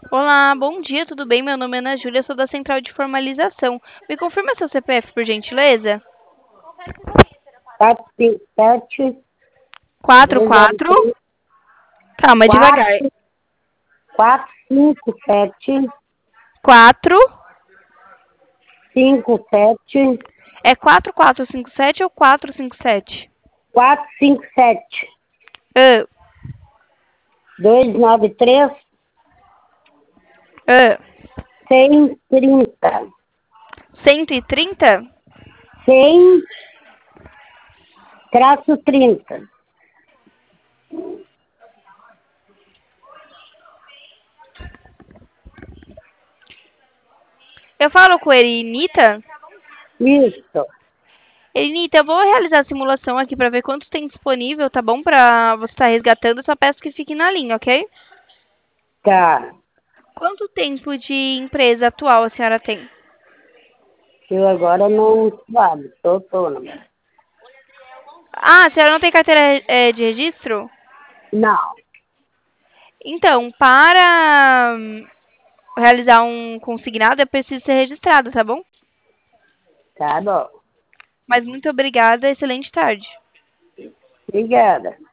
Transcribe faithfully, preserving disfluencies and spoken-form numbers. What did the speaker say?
Olá, bom dia, tudo bem? Meu nome é Ana Júlia, sou da Central de Formalização. Me confirma seu C P F, por gentileza? Sete, sete, Quatro, dois, zero, quatro. três, Calma, devagar. quatro, quatro, cinco, sete, Quatro. cinco, sete, É quatro quatro cinco sete ou quatro cinco sete? quatro, cinco, sete, Ah, dois, nove, três, ah. cem, trinta, cento e trinta? cem, traço trinta. Eu falo com a Erinita? Isso, Erinita, eu vou realizar a simulação aqui para ver quanto tem disponível, tá bom? Para você estar resgatando, eu só peço que fique na linha, ok? tá. Quanto tempo de empresa atual a senhora tem? Eu agora não sabe, estou autônoma. Ah, a senhora não tem carteira eh, de registro? Não, Então, para hum, realizar um consignado é preciso ser registrado, tá bom? tá bom. Mas muito obrigada, excelente tarde. Obrigada.